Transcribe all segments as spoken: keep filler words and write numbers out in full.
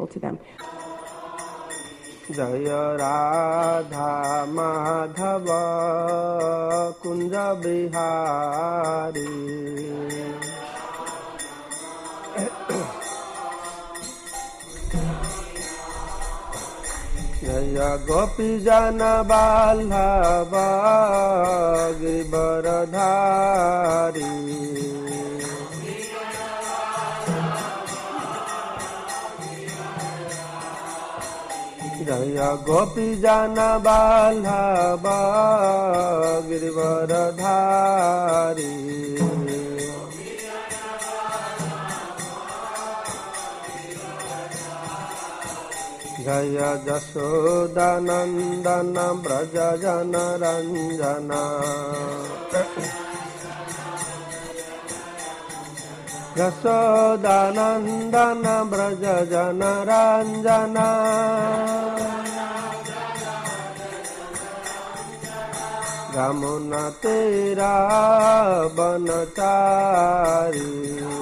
to them. Jaya Radha Madhava Kunja Bihari Jaya Gopi Jana Vallabha Giridharidhari Jaya Gopi Jana Vallabha Giridharidhari Jaya Jasoda Nandana Braja Jana Ranjana Jasoda Nandana Braja Jana Ranjana Ramuna Tera Banachari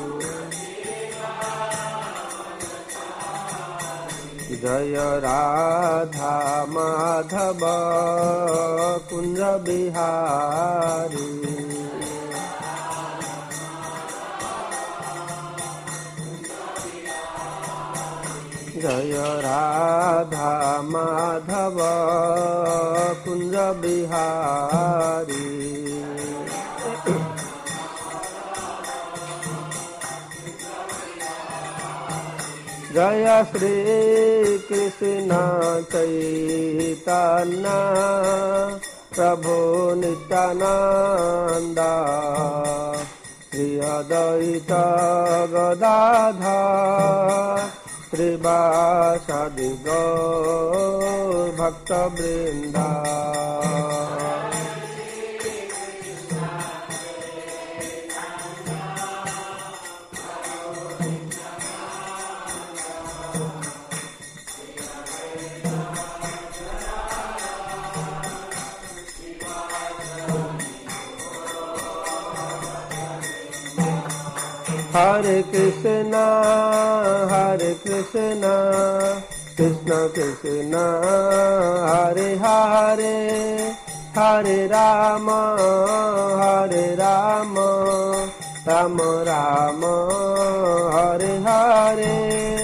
Jaya Radha Madhava Kunja Bihari Jaya Radha Madhava Kunja Bihari Jaya Shri Krishna Chaitanya Prabhu Nityananda Shri Advaita Gadadhar Srivasadi Gaur Bhakta Vrinda Hare Krishna, Hare Krishna, Krishna Krishna, Hare Hare, Hare Rama, Hare Rama, Rama Rama, Hare Hare.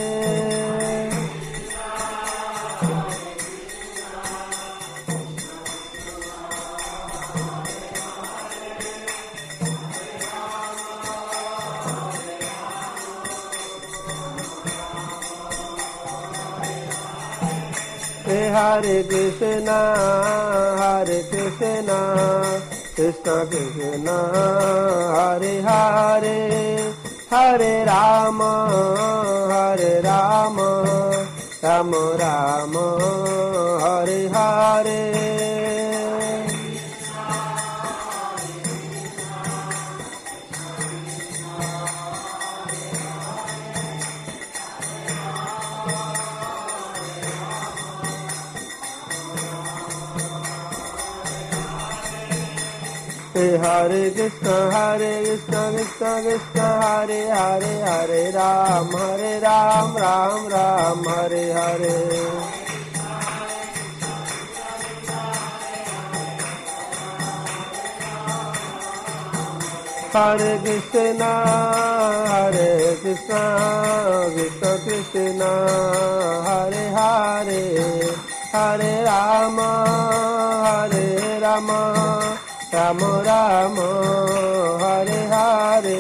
Hare Krishna, Hare Krishna, Krishna Krishna, Hare Hare, Hare Rama, Hare Rama, Rama Rama, Hare Hare. Hare Krishna, Hare Krishna, Krishna Krishna, Hare Hare, Hare Ram, Hare Ram, Ram Ram, Hare Hare. Hare Krishna, Hare Krishna, Krishna Krishna, Hare Hare, Hare Rama, Hare Rama, Rama Rama, Hare Hare.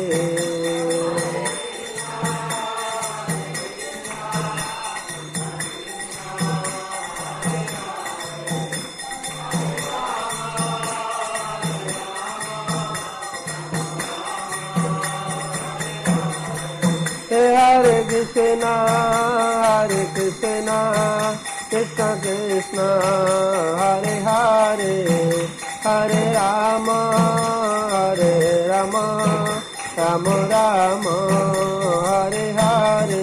Hare Krishna, Hare Krishna, Krishna Krishna, Hare Hare, Hare Rama, Hare Rama, Rama Rama, Hare Hare.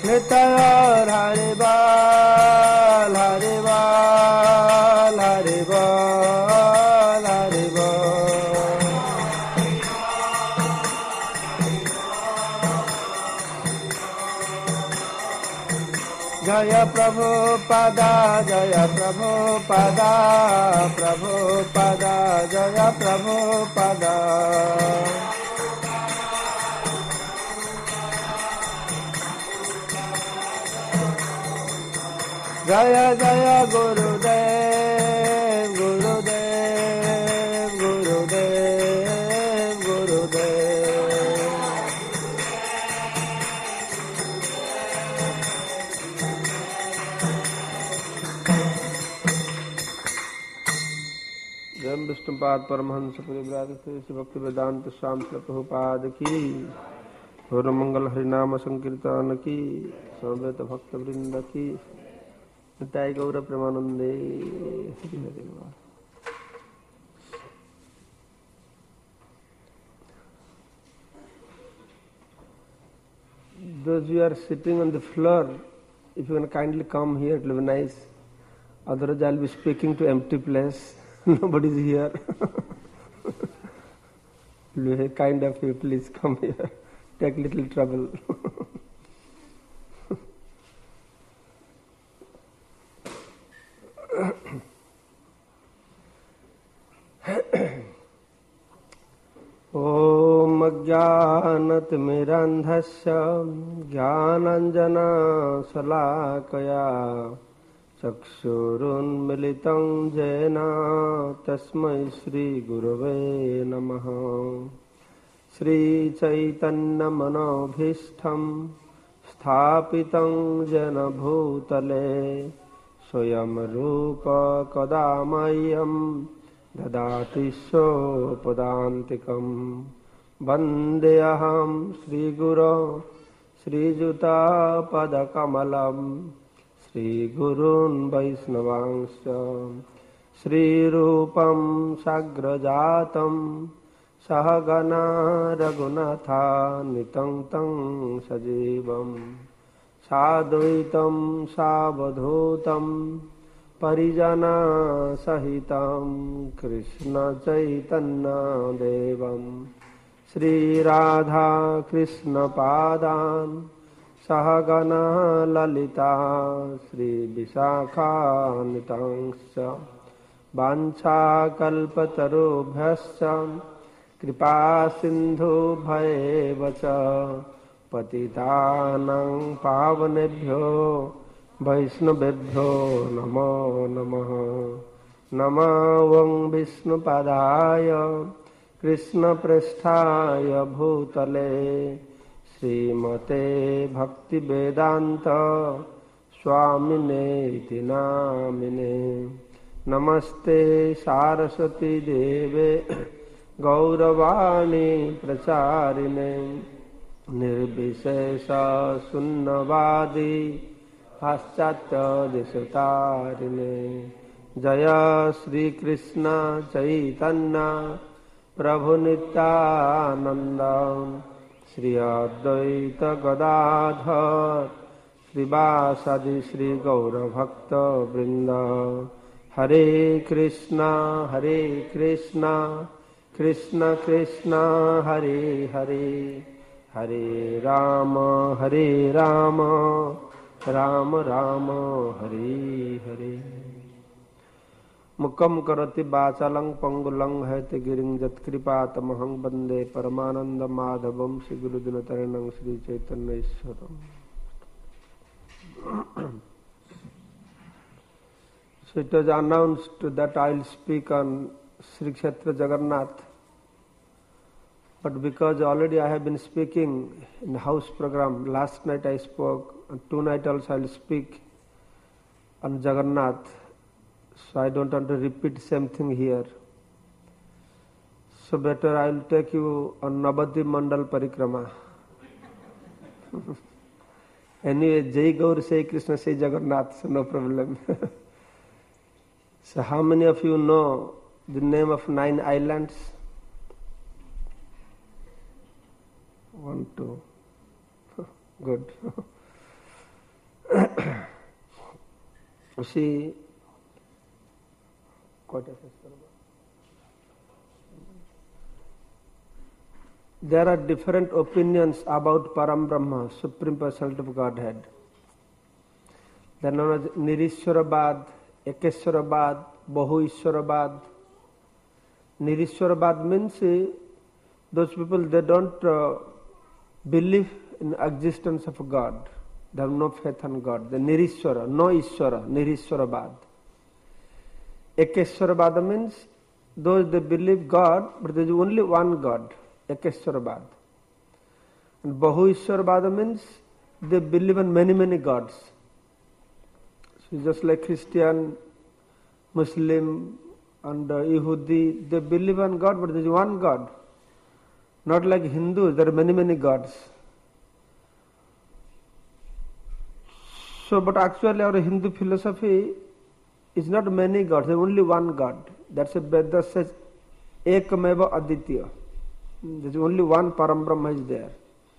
नित्य गौर हरि बोल हरि बोल हरि बोल हरि बोल। जय प्रभुपादा जय प्रभुपादा प्रभुपादा जय प्रभुपादा। जय जय गुरुदेव गुरुदेव गुरुदेव गुरुदेव। जय विष्णुपाद परमहंस परिव्राजक श्री भक्ति वेदांत स्वामी प्रभुपाद की। हर मंगल हरिनाम संकीर्तन की। समवेत भक्त वृंद की। निताय गौर प्रेमानंदे। Hari Hari. Those who are sitting on the floor, if you can kindly come here, it will be nice. Otherwise, I will be speaking to empty place. Nobody is here. Kind of you, please come here. Take little trouble. ओम अज्ञानतिमिरान्धस्य ज्ञानाञ्जनशलाकया चक्षुरुन्मिलितं येन तस्मै श्रीगुरवे नमः। श्रीचैतन्यमनोभीष्टं स्थापितं येन भूतले स्वयं रूप कदा मह्यं ददाति सोपदान्तिकम्। वन्देऽहं श्रीगुरो श्रीयुतापदकमलम् श्रीगुरून् वैष्णवांश्च श्रीरूपं साग्रजातं सहगणा रघुनाथान्वितं तं सजीवम् साद्वैतं सावधूतं परिजना सहितं कृष्ण चैतन्य देवं श्रीराधा कृष्ण पादान् सहगणा ललिता श्रीविशाखान्वितांश्च वाञ्छाकल्पतरुभ्यश्च कृपा सिन्धुभ्येव च पतितानां पावनेभ्यो वैष्णवेभ्यो नमो नमः। नमो वं विष्णुपादाय कृष्णप्रेष्ठाय भूतले श्रीमते भक्तिवेदान्त स्वामिने इति नामिने। नमस्ते सारस्वती देवे गौरवाणी प्रचारिणे निर्विशेष शून्यवादी पाश्चात्य देशतारिणे। जय श्री कृष्ण चैतन्य प्रभु नित्यानंद श्री अद्वैत गदाधर श्रीवासादि श्री गौर भक्त वृंद। हरे कृष्णा हरे कृष्णा कृष्ण कृष्ण हरे हरे हरे राम हरे राम राम राम हरे हरे। मुकम करति वाचालं पंगुलं हैते गिरिं यत्कृपातमहं वन्दे परमानंद माधवं Shri गुरुदिनतरणं Shri Chaitanya ईश्वरम्। So it was announced that I will speak on Sri Kshetra Jagannath, but because already I have been speaking in house program, last night I spoke, and tonight also I will speak on Jagannath, so I don't want to repeat same thing here. So better I will take you on Navadvip Mandal Parikrama. Anyway, Jai Gaur, say Krishna, say Jagannath, so no problem. So how many of you know the name of nine islands? One, two. Good. see, there are different opinions about Param Brahma, Supreme Personality of Godhead. They are known as Nirishwarabad, Ekeshwarabad, Bahu-Ishwarabad. Nirishwarabad means uh, those people, they don't uh, believe in existence of God. They have no faith on God. The Nirishwara, no Ishwara, Nirishwarabad. Ekeshwarabad means those they believe God, but there is only one God, Ekeshwarabad. And Bahu-Ishwarabad means they believe in many, many gods. So just like Christian, Muslim, and uh, Yehudi, they believe in God, but there is one God. Not like Hindus, there are many, many gods. So, but actually our Hindu philosophy is not many gods, there is only one God. That's a Veda says, Ekameva Aditya. There is only one Param Brahma is there.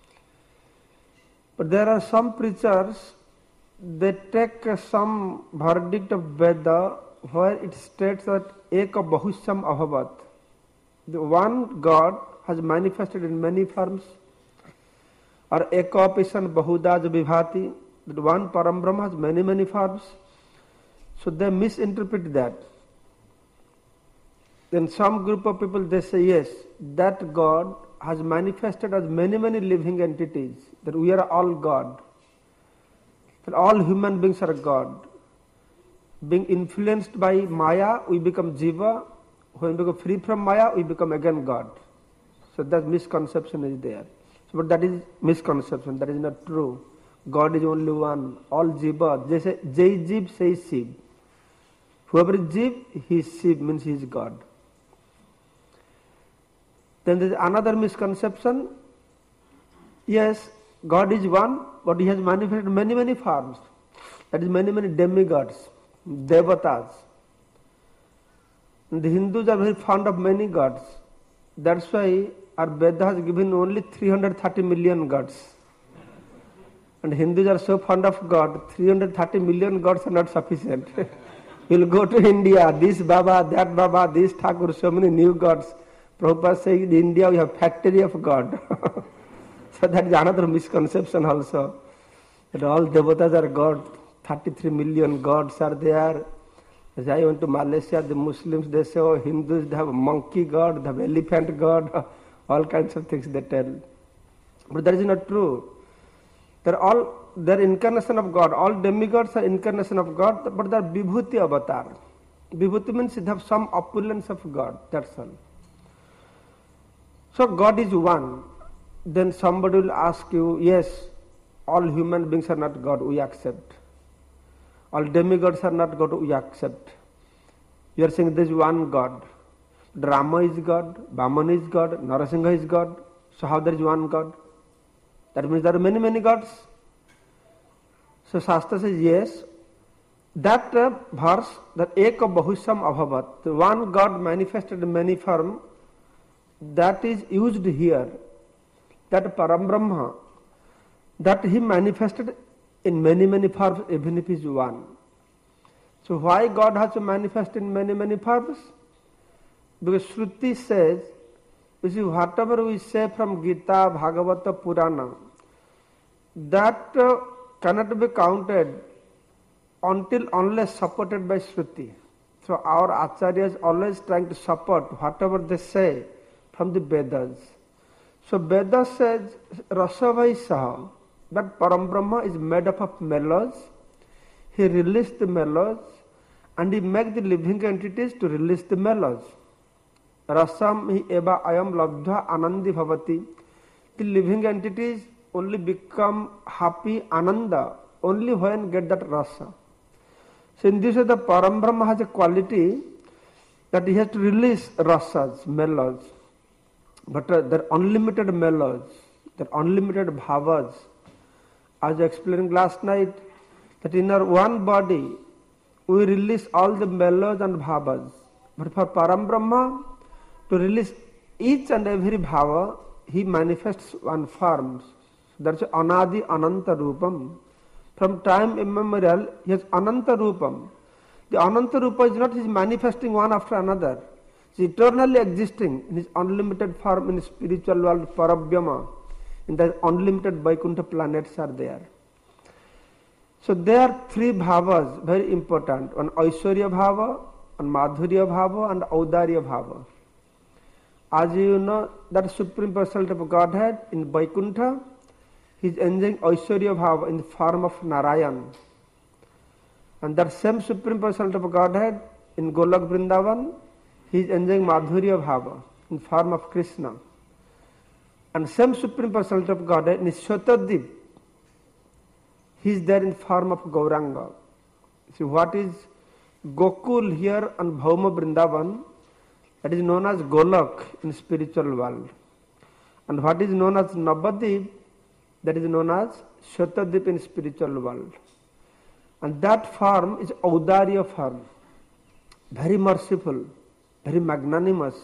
But there are some preachers, they take uh, some verdict of Veda where it states that Eka Bahusham Abhavat. The one God has manifested in many forms. Or Eka Pishan Bahudaj Vibhati. That one Param Brahma has many, many forms. So they misinterpret that. Then some group of people, they say, yes, that God has manifested as many, many living entities. That we are all God. That all human beings are God. Being influenced by Maya, we become Jiva. When we become free from Maya, we become again God. So that misconception is there. So, but that is misconception. That is not true. God is only one. All Jiva. They say, Jai Jiv says Shiv. Whoever is Jiv, he is Shiv, means he is God. Then there is another misconception. Yes, God is one, but he has manifested many, many forms. That is many, many demigods, devatas. And the Hindus are very fond of many gods. That's why our Veda has given only three hundred thirty million gods. And Hindus are so fond of God, three hundred thirty million gods are not sufficient. You'll go to India, this Baba, that Baba, this Thakur, so many new gods. Prabhupada says in India we have factory of God. So that is another misconception also. That all devatas are God, thirty-three million gods are there. As I went to Malaysia, the Muslims, they say, oh, Hindus, they have a monkey God, they have elephant God, all kinds of things they tell. But that is not true. They're all, they're incarnation of God. All demigods are incarnation of God, but they're Vibhuti avatar. Vibhuti means they have some opulence of God, that's all. So God is one. Then somebody will ask you, yes, all human beings are not God, we accept. All demigods are not God, we accept. You are saying there is one God. Rama is God, Vamana is God, Narasingha is God. So how there is one God? That means there are many, many gods. So Shastra says, yes, that uh, verse, that Eka Bahusham Abhavat, the one God manifested in many forms, that is used here. That Param Brahma, that he manifested in many, many forms, even if he is one. So why God has to manifest in many, many forms? Because Shruti says, you see, whatever we say from Gita, Bhagavata, Purana, that uh, cannot be counted until unless supported by Shruti. So our Acharyas always trying to support whatever they say from the Vedas. So Vedas says, Rasavai Saha, that Param Brahma is made up of mellows. He released the mellows and he makes the living entities to release the mellows. Rasam hi eva ayam labdha anandi bhavati. The living entities only become happy, ananda, only when get that rasa. So in this way the Param Brahma has a quality that he has to release rasas, mellows. But uh, they're unlimited mellows, they're unlimited bhavas. As I explained last night, that in our one body, we release all the mellows and bhavas. But for Param Brahma, to release each and every bhava, he manifests one form. That's Anadi Ananta Rupam. From time immemorial, he has Ananta Rupam. The Ananta Rupa is not his manifesting one after another. He is eternally existing in his unlimited form in the spiritual world, Parabhyama. In the unlimited Vaikuntha planets are there. So there are three bhavas, very important. One Aishwarya Bhava, one Madhurya Bhava, and Audarya Bhava. As you know, that Supreme Personality of Godhead in Vaikuntha, he is enjoying Aishwarya Bhava in the form of Narayan. And that same Supreme Personality of Godhead in Golok Vrindavan, he is enjoying Madhurya Bhava in form of Krishna. And same Supreme Personality of Godhead in Shotadip, he is there in form of Gauranga. See what is Gokul here and Bhauma Vrindavan, that is known as Golok in spiritual world. And what is known as Navadip, that is known as Shotadip in spiritual world. And that form is Audarya form, very merciful, very magnanimous.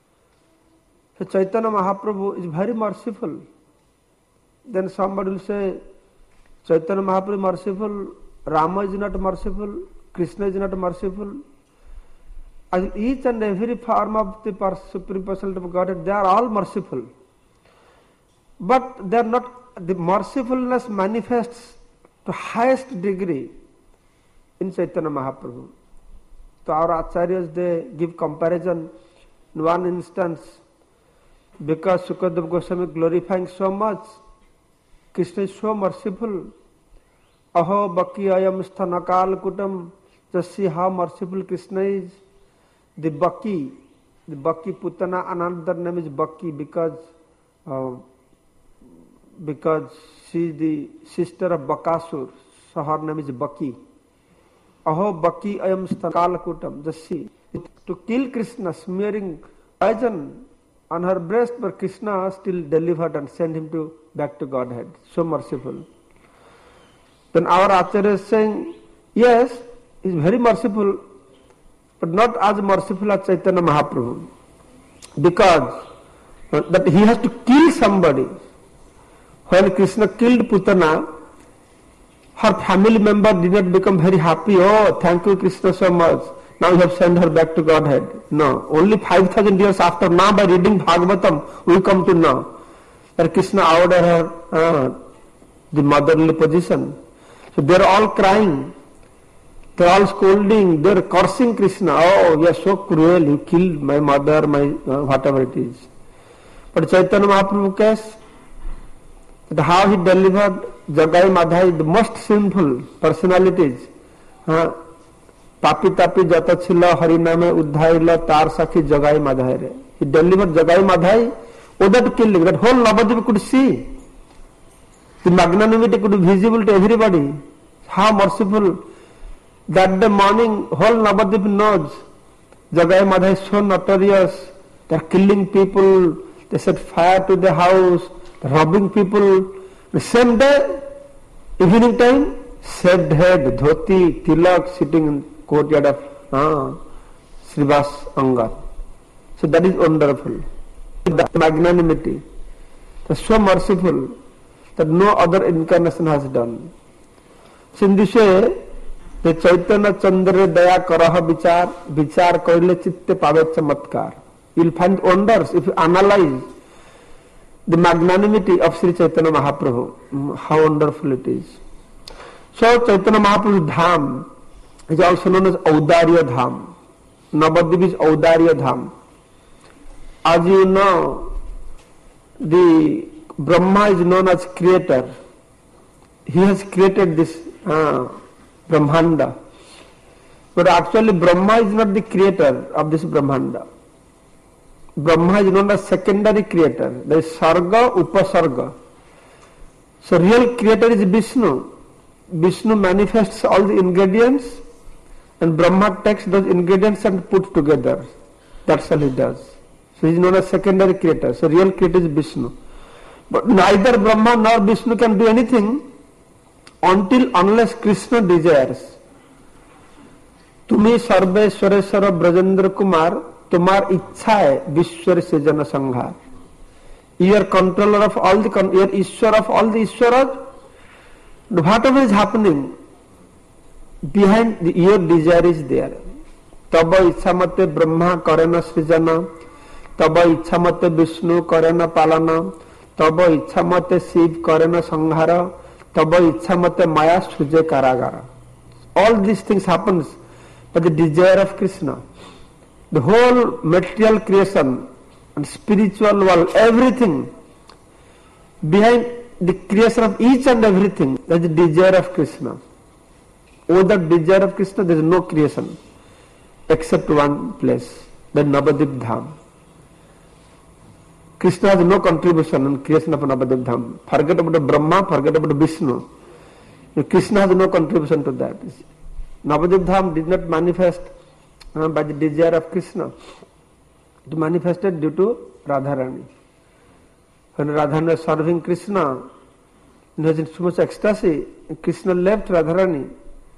So Chaitanya Mahaprabhu is very merciful. Then somebody will say, Chaitanya Mahaprabhu is merciful, Rama is not merciful, Krishna is not merciful. As each and every form of the Supreme Personality of Godhead, they are all merciful. But they are not, the mercifulness manifests to highest degree in Chaitanya Mahaprabhu. So our acharyas, they give comparison in one instance, because Sukadeva Goswami glorifying so much, Krishna is so merciful. Aho Baki Ayam Sthanakal Kutam. Just see how merciful Krishna is. The Baki, the Baki Putana, another name is Baki because uh, because she is the sister of Bakasur, so her name is Baki. Aho Baki Ayam Sthanakal Kutam. Just see, to kill Krishna, smearing poison on her breast, but Krishna still delivered and sent him to back to Godhead. So merciful. Then our Acharya is saying, yes, he is very merciful, but not as merciful as Chaitanya Mahaprabhu. Because uh, that he has to kill somebody. When Krishna killed Putana, her family member did not become very happy. Oh, thank you Krishna so much. Now you have sent her back to Godhead. No, only five thousand years after, now by reading Bhagavatam, we come to know that Krishna ordered her uh, the motherly position. So they are all crying, they are all scolding, they are cursing Krishna. Oh, you are so cruel, you killed my mother, my uh, whatever it is. But Chaitanya Mahaprabhu case, that how he delivered Jagai Madhai, the most sinful personalities. Uh, Papi tapi jata chila hariname uddhaila tar sakhi Jagai Madhai re. He delivered Jagai Madhai without killing. That whole Navadvip could see. The magnanimity could be visible to everybody. How merciful. That the morning whole Navadvip knows Jagai Madhai is so notorious. They are killing people. They set fire to the house. They are robbing people. The same day, evening time, shaved head, dhoti, tilak, sitting in courtyard of uh, Srivas Anga. So that is wonderful. That magnanimity. That's so merciful that no other incarnation has done. So in this way, the Chaitanya Chandra Daya Karaha Vichar, Vichar Koile Chitte Pave Chamatkar. You will find wonders if you analyze the magnanimity of Sri Chaitanya Mahaprabhu. How wonderful it is. So Chaitanya Mahaprabhu's Dham is also known as Audarya Dham. Navadvip is Audarya Dham. As you know, the Brahma is known as creator. He has created this uh, Brahmanda. But actually Brahma is not the creator of this Brahmanda. Brahma is known as secondary creator. There is Sarga, Upasarga. So real creator is Vishnu. Vishnu manifests all the ingredients and Brahma takes those ingredients and put together. That's all he does. So he is known as secondary creator. So real creator is Vishnu. But neither Brahma nor Vishnu can do anything until unless Krishna desires. Tumi Sarve Swareswara Brajendra Kumar, Tumar Ichha hai Vishwar Sejana Sanghar. You are controller of all the, you are Ishwar of all the Ishwaras, Whatever is happening, behind the, your desire is there. तब इच्छा मते ब्रह्मा करेन सृजन, तब इच्छा मते विष्णु करेन पालन, तब इच्छा मते शिव करेन संहार, तब इच्छा मते माया सृजे कारागार. All these things happens by the desire of Krishna. The whole material creation and spiritual world, everything, behind the creation of each and everything, that is the desire of Krishna. Without desire of Krishna, there is no creation except one place, the Navadip Dham. Krishna has no contribution in creation of Navadip Dham. Forget about Brahma, forget about Vishnu. Krishna has no contribution to that. Navadip Dham did not manifest uh, by the desire of Krishna. It manifested due to Radharani. When Radharani was serving Krishna, he was in so much ecstasy, Krishna left Radharani.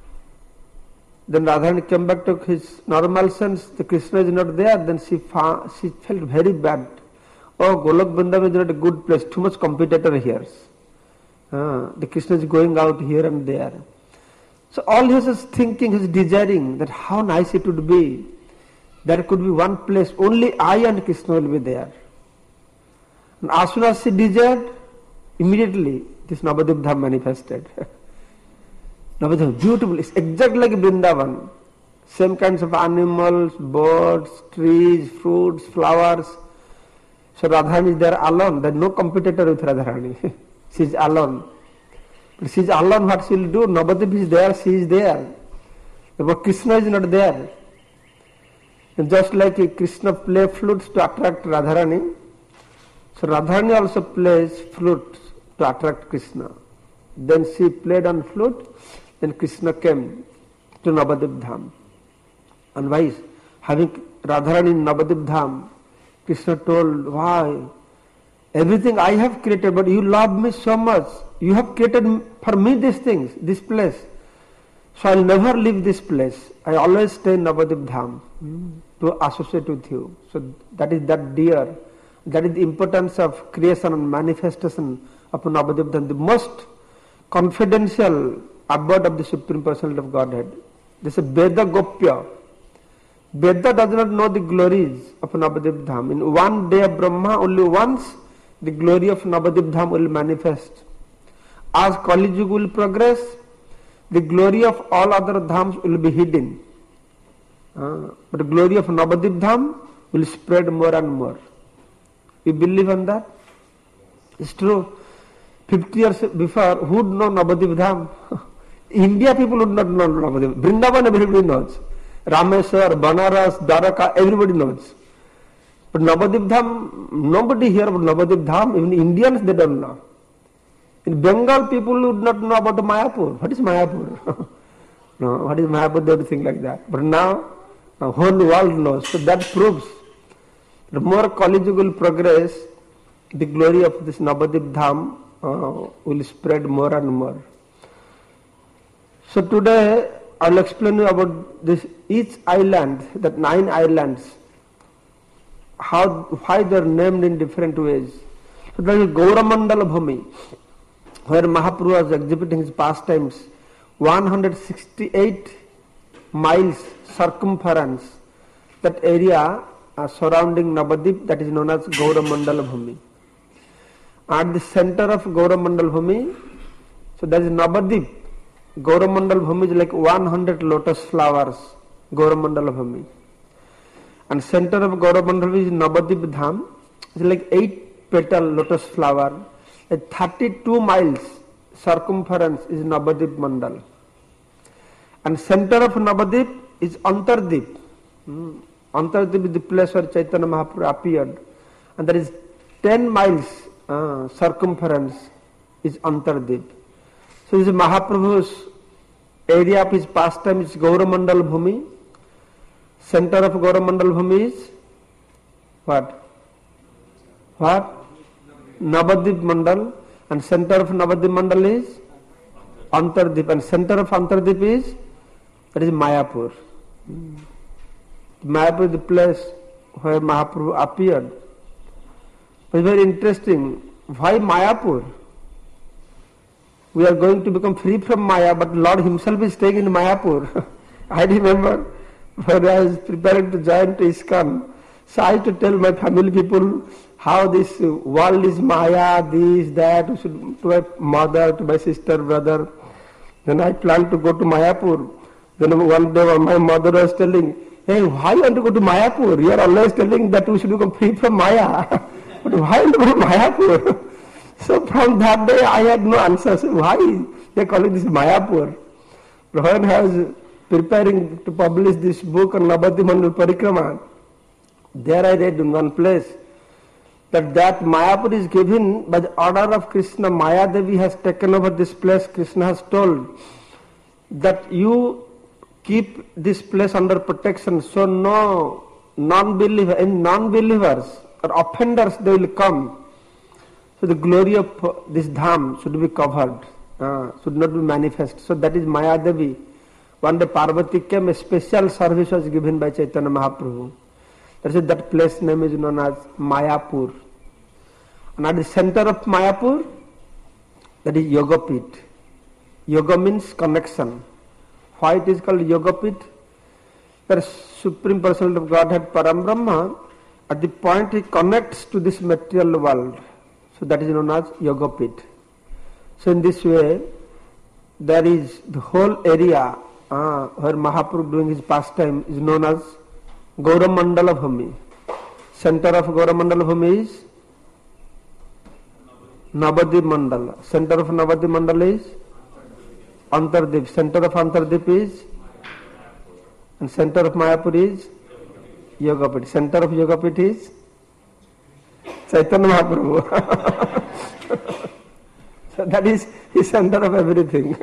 Then Radharani came back to his normal sense, the Krishna is not there, then she, fa- she felt very bad. Oh, Golok Vrindavan is not a good place, too much competitor here. Uh, the Krishna is going out here and there. So all he was thinking, he was desiring that how nice it would be. There could be one place, only I and Krishna will be there. And as soon as she desired, immediately this Navadip Dham manifested. Navadip, beautiful, it's exactly like Vrindavan. Same kinds of animals, birds, trees, fruits, flowers. So Radharani is there alone, there is no competitor with Radharani. She is alone. But she is alone, what she will do? Navadip is there, she is there. But Krishna is not there. And just like Krishna play flutes to attract Radharani, so Radharani also plays flute to attract Krishna. Then she played on flute, then Krishna came to Navadip Dham. And why? Having Radharani in Navadip Dham, Krishna told, why? Everything I have created, but you love me so much. You have created for me these things, this place. So I will never leave this place. I always stay in Navadip Dham mm. to associate with you. So that is that dear. That is the importance of creation and manifestation of Navadip Dham. The most confidential abode of the Supreme Personality of Godhead. This is Veda Gopya. Veda does not know the glories of Navadip Dham. In one day of Brahma, only once the glory of Navadip Dham will manifest. As Kali Yuga will progress, the glory of all other dhams will be hidden. Uh, but the glory of Navadip Dham will spread more and more. You believe on that? It's true. Fifty years before, who would know Navadip Dham? India people would not know Navadip. Vrindavan everybody knows. Rameswar, Banaras, Dwaraka, everybody knows. But Navadip Dham, nobody here about Navadip Dham, even Indians they don't know. In Bengal people would not know about Mayapur. What is Mayapur? No, what is Mayapur? They would think like that. But now, the whole world knows. So that proves the more Kali Yuga will progress, the glory of this Navadip Dham uh, will spread more and more. So today I will explain you about this each island, that nine islands, how why they are named in different ways. So that is Gauramandala Bhumi, where Mahaprabhu was exhibiting his pastimes, one hundred sixty-eight miles circumference, that area uh, surrounding Navadip, that is known as Gauramandala Bhumi. At the center of Gauramandala Bhumi, so that is Navadip. Gauramandala Bhumi is like one hundred lotus flowers, Gauramandala Bhumi. And center of Gauramandala Bhumi is Navadip Dham, it's like eight petal lotus flower. At thirty-two miles circumference is Navadip Mandal. And center of Navadip is Antardip. Hmm. Antardip is the place where Chaitanya Mahaprabhu appeared. And there is ten miles uh, circumference is Antardip. So this is Mahaprabhu's area of his pastime is Gauramandal Bhumi. Center of Gauramandal Bhumi is what? What? Navadip Mandal. And center of Navadip Mandal is Antardip. And center of Antardip is, that is Mayapur. Hmm. Mayapur is the place where Mahaprabhu appeared. It's very interesting. Why Mayapur? we are going to become free from Maya, but Lord himself is staying in Mayapur. I remember when I was preparing to join to ISKCON, so I had to tell my family people how this world is Maya, this, that, to my mother, to my sister, brother. Then I planned to go to Mayapur. Then one day my mother was telling, hey, why you want to go to Mayapur? You are always telling that we should become free from Maya. But why you want to go to Mayapur? So from that day I had no answer. So why they call it this Mayapur? When I was preparing to publish this book on Navadvip Mandal Parikrama, there I read in one place that that Mayapur is given by the order of Krishna. Maya Devi has taken over this place. Krishna has told that you keep this place under protection, so no non-believer, any non-believers or offenders, they will come. So the glory of this dham should be covered, uh, should not be manifest. So that is Maya Devi. One day Parvati came, a special service was given by Chaitanya Mahaprabhu. That is, that place name is known as Mayapur. And at the center of Mayapur, that is Yogapit. Yoga means connection. Why it is called Yogapit? The Supreme Personality of Godhead Param Brahma, at the point he connects to this material world. So that is known as Yogapit. So in this way, there is the whole area uh, where Mahaprabhu doing his pastime is known as Gauramandala Bhumi. Center of Gauramandala Bhumi is Navadvip Mandala. Center of Navadvip Mandala is Antardip. Center of Antardip is, and center of Mayapur is Yogapit. Center of Yogapit is Chaitanya Mahaprabhu. So that is the center of everything.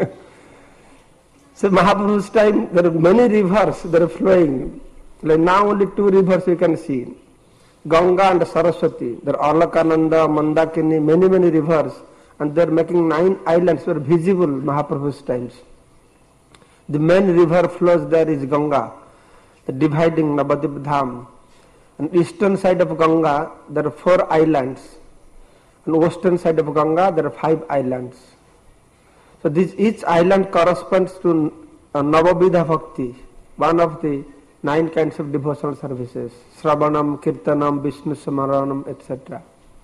So Mahaprabhu's time, there are many rivers that are flowing. Like now only two rivers you can see, Ganga and Saraswati. There are Alakananda, Mandakini, many many rivers, and they are making nine islands were visible Mahaprabhu's times. The main river flows there is Ganga, the dividing Navadvip Dham. On eastern side of Ganga there are four islands. On western side of Ganga there are five islands. So this each island corresponds to a Navavidha Bhakti, one of the nine kinds of devotional services, Sravanam, Kirtanam, Vishnu Samaranam, et cetera.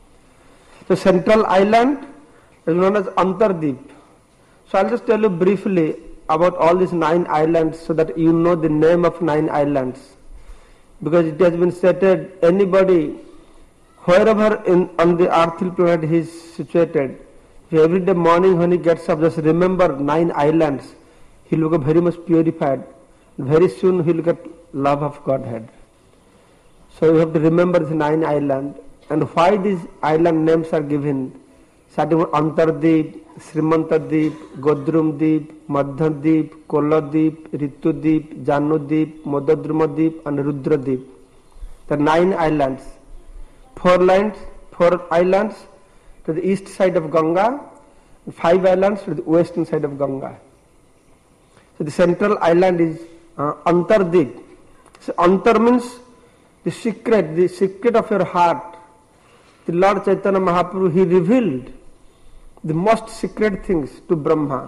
The central island is known as Antardip. So I'll just tell you briefly about all these nine islands so that you know the name of nine islands. Because it has been stated, anybody, wherever in, on the earthly planet he is situated, every day morning when he gets up, just remember nine islands, he will become very much purified. Very soon he will get love of Godhead. So you have to remember the nine islands and why these island names are given. Starting with Antardip, Srimantadip, Godrumdip, Madhyadip, Koladip, Ritudip, Janudip, Modadrumadip and Rudradip. The nine islands. Four lands, four islands to the east side of Ganga, five islands to the western side of Ganga. So the central island is uh, Antardip. So Antar means the secret, the secret of your heart. The Lord Chaitanya Mahaprabhu, he revealed the most secret things to Brahma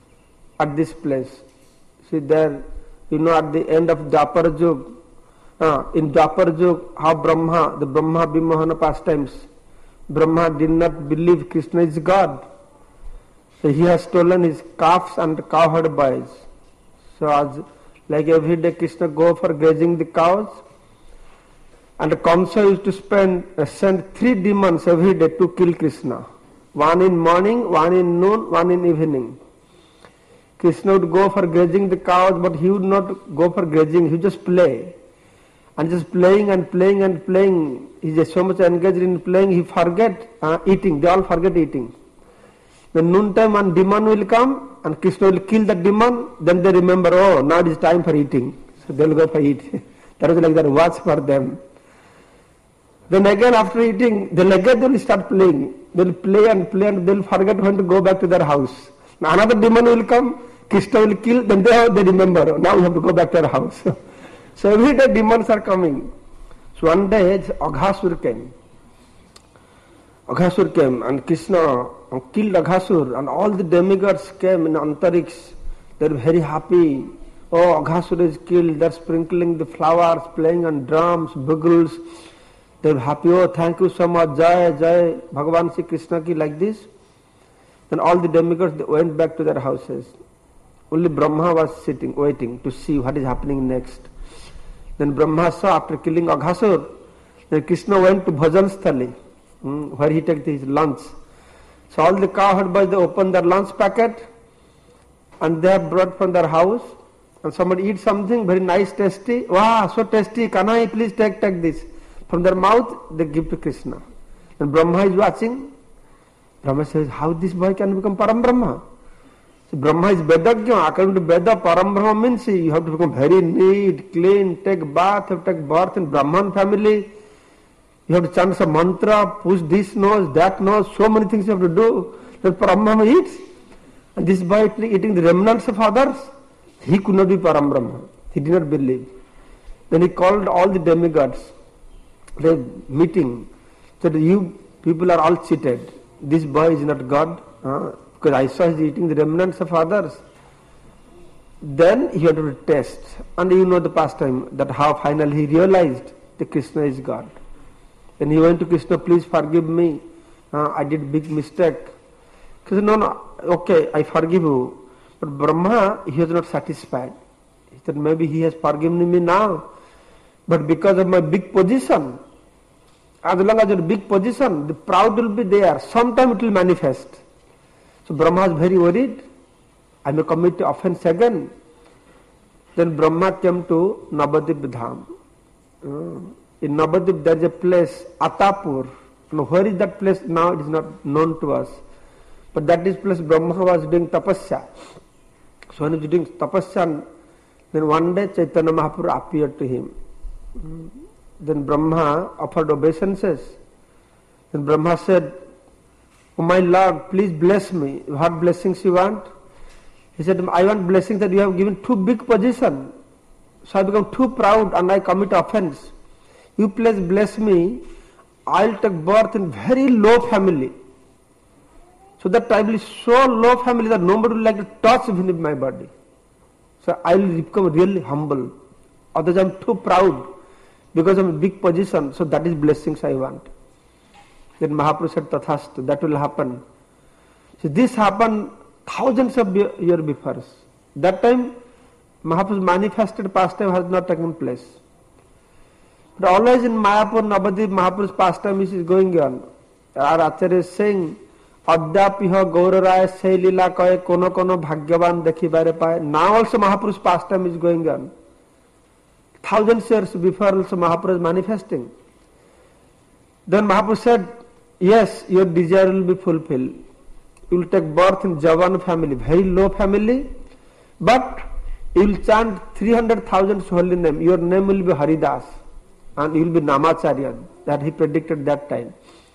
at this place. See there, you know, at the end of Dwapar Yuga, uh, in Dwapar Yuga, how Brahma, the Brahma Vimohana pastimes, Brahma did not believe Krishna is God. So he has stolen his calves and cowherd boys. So as like every day Krishna go for grazing the cows, and Kamsa used to spend uh, send three demons every day to kill Krishna. One in morning, one in noon, one in evening. Krishna would go for grazing the cows, but he would not go for grazing, he would just play. And just playing and playing and playing, he is so much engaged in playing, he forget uh, eating, they all forget eating. When noontime one demon will come and Krishna will kill that demon, then they remember, oh, now it is time for eating. So they will go for eat. That was like that watch for them. Then again after eating, then again they will start playing. They will play and play and they will forget when to go back to their house. Now another demon will come, Krishna will kill, then they, have, they remember, now we have to go back to our house. So every day demons are coming. So one day Aghasur came. Aghasur came and Krishna killed Aghasur and all the demigods came in Antariks. They were very happy. Oh, Aghasur is killed. They are sprinkling the flowers, playing on drums, bugles. They were happy. Oh, thank you so much. Jai, Jai, Bhagavan Sri Krishna ki, like this. Then all the demigods they went back to their houses. Only Brahma was sitting, waiting to see what is happening next. Then Brahma saw after killing Aghasur, then Krishna went to Bhajan Sthali, hmm, where he took his lunch. So all the cowherd boys, they opened their lunch packet and they have brought from their house, and somebody eats something very nice, tasty. Wow, so tasty, can I please take, take this? From their mouth, they give to Krishna. And Brahma is watching. Brahma says, how this boy can become Param Brahma? So Brahma is Vedagya. According to Veda, Param Brahma means you have to become very neat, clean, take bath, have to take birth in Brahman family. You have to chant some mantra, push this nose, that nose, so many things you have to do. Then Param Brahma eats. And this boy eating the remnants of others, he could not be Param Brahma. He did not believe. Then he called all the demigods. They meeting. Said, you people are all cheated. This boy is not God. Uh, because I saw he eating the remnants of others. Then he had to test. And you know the pastime, that how finally he realized that Krishna is God. Then he went to Krishna, please forgive me. Uh, I did big mistake. Krishna, no, no, okay, I forgive you. But Brahma, he was not satisfied. He said, maybe he has forgiven me now. But because of my big position, as long as your big position, the proud will be there. Sometime it will manifest. So Brahma is very worried. I may commit offense again. Then Brahma came to Navadip Dham. Uh, in Navadip there is a place, Atapur. Now where is that place now? It is not known to us. But that is place Brahma was doing tapasya. So when he was doing tapasya, then one day Chaitanya Mahaprabhu appeared to him. Mm. Then Brahma offered obeisances. Then Brahma said, oh my Lord, please bless me. What blessings you want? He said, I want blessings that you have given too big position. So I become too proud and I commit offense. You please bless me. I'll take birth in very low family. So that I will be so low family that nobody will like to touch even my body. So I will become really humble. Otherwise I am too proud because of a big position. So that is blessings I want. Then Mahaprabhu said, Tathastu, that will happen. So this happened thousands of years before. That time Mahaprabhu's manifested pastime has not taken place. But always in Mayapur, Navadip, Mahaprabhu's pastime is going on. Our Acharya is saying, Adyapiha Gauraraya Sei Lila Kaya Kono Kono Bhagyavan Dekhi Bare Paye. Now also Mahaprabhu's pastime is going on. Thousands years before also Mahaprabhu is manifesting. Then Mahaprabhu said, yes, your desire will be fulfilled. You will take birth in Javan family, very low family, but you will chant three hundred thousand holy name. Your name will be Haridas and you will be Namacharya. That he predicted that time.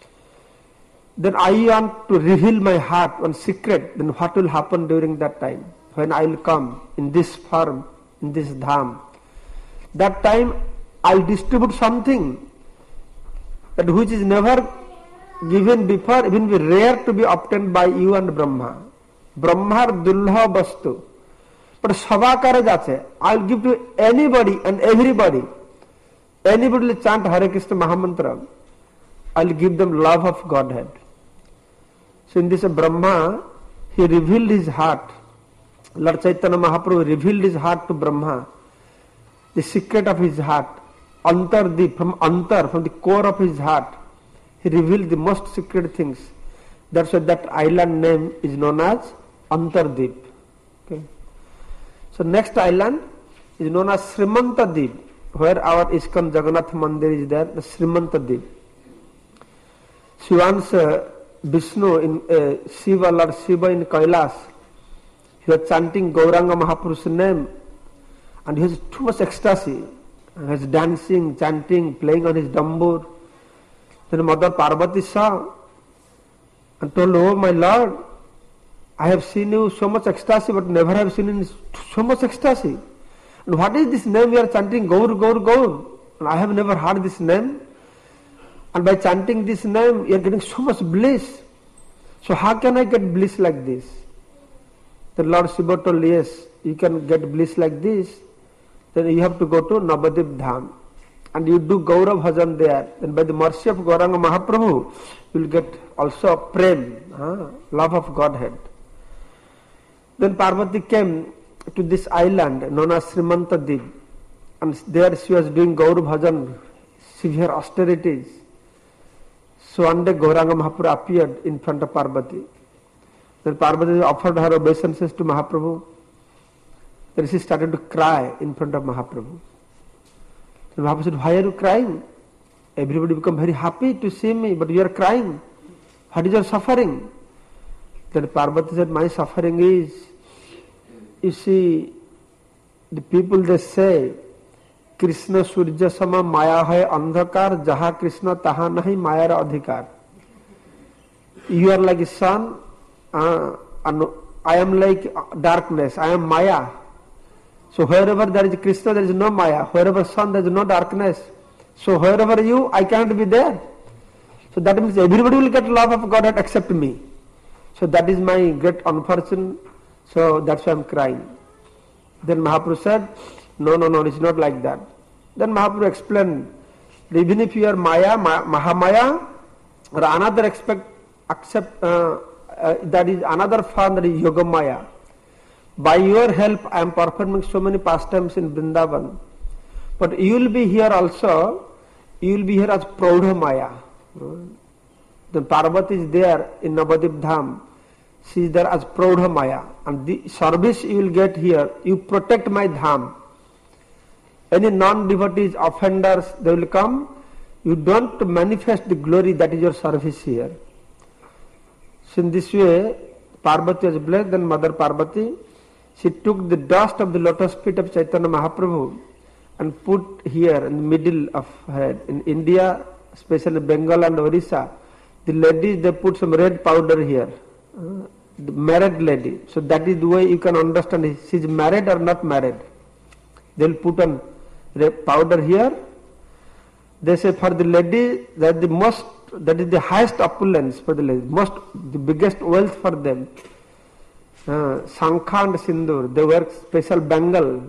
Then I want to reveal my heart, one secret, then what will happen during that time? When I will come in this form, in this dham. That time I will distribute something that which is never given before, even be rare to be obtained by you and Brahma. Brahma dulha vastu. But sabakara jache, I will give to anybody and everybody. Anybody will chant Hare Krishna Mahamantra. I will give them love of Godhead. So in this Brahma, he revealed his heart. Lord Chaitanya Mahaprabhu revealed his heart to Brahma. The secret of his heart. Antardip, from Antar, from the core of his heart. He revealed the most secret things. That's why that island name is known as Antardip. Okay. So next island is known as Srimantadip, where our ISKCON Jagannath Mandir is there, the Srimantadip. So once uh, Vishnu in uh, Shiva, Lord Shiva in Kailas, he was chanting Gauranga Mahaprabhu's name and he has too much ecstasy. He was dancing, chanting, playing on his dambur. Then Mother Parvati saw and told, oh my Lord, I have seen you so much ecstasy, but never have seen you so much ecstasy. And what is this name you are chanting? Gaur, Gaur, Gaur. And I have never heard this name. And by chanting this name, you are getting so much bliss. So how can I get bliss like this? The Lord Shiva told, yes, you can get bliss like this. Then you have to go to Navadip Dham. And you do Gaura Bhajan there. Then by the mercy of Gauranga Mahaprabhu, you will get also prem, huh? love of Godhead. Then Parvati came to this island known as Srimantadip. And there she was doing Gaura Bhajan, severe austerities. So one day Gauranga Mahaprabhu appeared in front of Parvati. Then Parvati offered her obeisances to Mahaprabhu. Then she started to cry in front of Mahaprabhu. Then Mahaprabhu said, why are you crying? Everybody become very happy to see me, but you are crying. What is your suffering? Then Parvati said, my suffering is, you see, the people they say, Krishna Surya Sama Maya hai Andhakar, Jaha Krishna Taha nahi Mayara Adhikar. You are like a sun, uh, and I am like darkness, I am Maya. So wherever there is Krishna, there is no Maya. Wherever sun, there is no darkness. So wherever you, I cannot be there. So that means everybody will get love of Godhead except me. So that is my great unfortune. So that's why I am crying. Then Mahaprabhu said, no, no, no, it's not like that. Then Mahaprabhu explained, even if you are Maya, Ma- Mahamaya, or another aspect, accept, uh, uh, that is another form, that is Yoga Maya. By your help, I am performing so many pastimes in Vrindavan. But you will be here also, you will be here as Praudha Maya. Then Parvati is there in Navadip Dham. She is there as Praudha Maya. And the service you will get here, you protect my Dham. Any non-devotees, offenders, they will come. You don't manifest the glory, that is your service here. So in this way, Parvati was blessed. Then Mother Parvati, she took the dust of the lotus feet of Chaitanya Mahaprabhu and put here in the middle of her head. In India, especially Bengal and Orissa, the ladies, they put some red powder here. Uh, the married lady. So that is the way you can understand if she is married or not married. They will put on red powder here. They say for the lady, that the most, that is the highest opulence for the lady, most, the biggest wealth for them. Uh, Sankha and Sindur, they wear special bangle.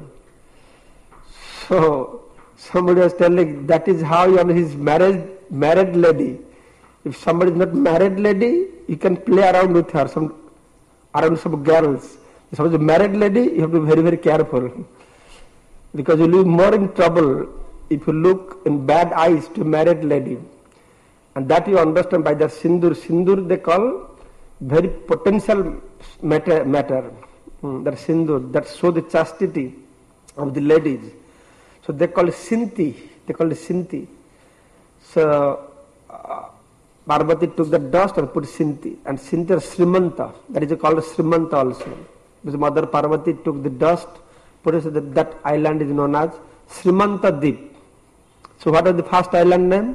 So somebody was telling that is how you know his married married lady. If somebody is not married lady, you can play around with her, some around some girls. If somebody is a married lady, you have to be very, very careful. Because you will be more in trouble if you look in bad eyes to a married lady. And that you understand by the Sindur. Sindur they call very potential matter, matter. Hmm, that Sindur, that show the chastity of the ladies. So they call it Sinti, they call it Sinti. So uh, Parvati took the dust and put Sinti, and Sinti is Srimanta, that is called Srimanta also. Because Mother Parvati took the dust, put it so that that island is known as Srimanta Deep. So what is the first island name?